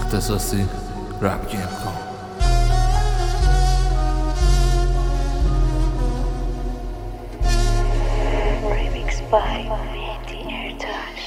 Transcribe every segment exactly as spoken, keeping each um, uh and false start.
اختصاصی رپ گیم کن. Remix by Mehdi Ertaş.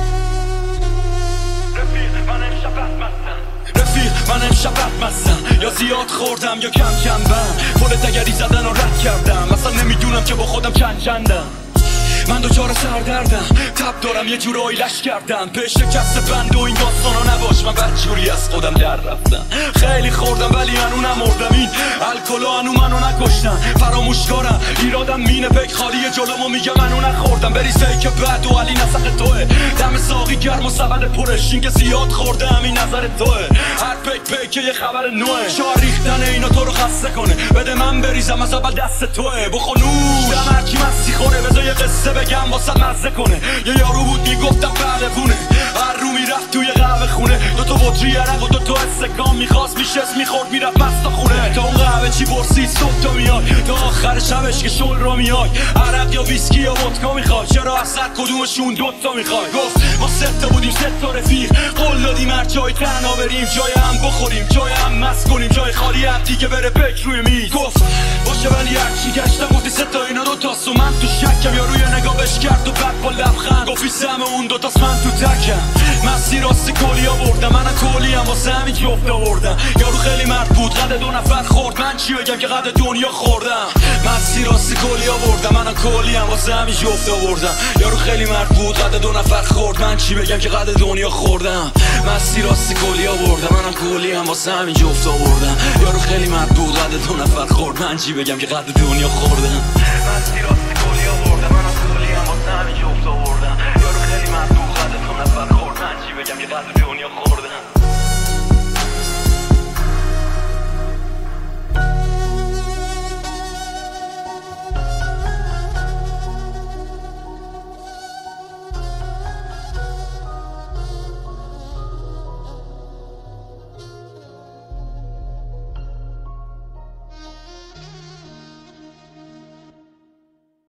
رفیق من امشب بدمستم رفیق من امشب بدمستم یا زیاد خوردم یا کم کم بم پل دگری زدن و رد کردم اصلا نمیدونم که با خودم چند چندم من دوچار سردردم تب دارم یه جورایی لش کردم به شکست بند و این داستانا نباش من بدجوری از خودم در رفتم خیلی خوردم ولی هنو نمردم این الکلو هنو منو نکشتم فراموشکارم ایرادم مینه پک خالی جلومو میگه منو نخوردم بریزه که بد و علی نسخ توه دم ساقی گرم و سبد پرش این که زیاد خوردم این نظر توه هر پک پک یه خبر نوه شار ریختن اینا تو رو خسته کنه بده من بریزم از اول دست توه بخونوش دم هرکی مستی خوره بذار یه قصه بگم واسه مزه کنه یه یارو بود میگفتم پهلوونه هر رو میرفت توی قهوه خونه دو تا بطری عرق و دو تا استکان میخواست میشست میخورد میرفت مستا خونه تا اون قهوه چی برسید صبح تا میای تا آخر شبش که شل رو میای عرق یا ویسکی یا ودکا میخوای چرا از هر کدومشون دوتا میخوای گفت ما سه تا بودیم سه تا رفیق قول دادیم هر جای تنها بریم جای هم بخوریم جای هم مست کنیم جای خالی هم دیگه بره پک روی میز گفت باشه ولی هرچی گشتم گفتی سه تا اینا دو تاست و من تو شکم یا روی نگاهش کرد و بعد با لبخند گفتی سهم اون دوتاست من تو تکم مسیر راستی کلی آوردم من کلی هم واسه همین جفت آوردم یارو خیلی مرد بود قد دو نفر خورد من چی بگم که قد دنیا خوردم مسیر راستی کلی آوردم من کلی هم واسه همین جفت آوردم یارو خیلی مرد بود قد دو نفر خورد من چی بگم که قد دنیا خوردم مسیر راستی کلی آوردم من کلی هم واسه همین جفت آوردم یارو خیلی مرد بود قد دو نفر خورد من چی بگم که قد دنیا خوردم مسیر راستی کلی آوردم من کلی هم واسه همین جفت آوردم یارو خیلی مرد بود قد دو نفر خورد من چی بگم که قد دنیا خوردم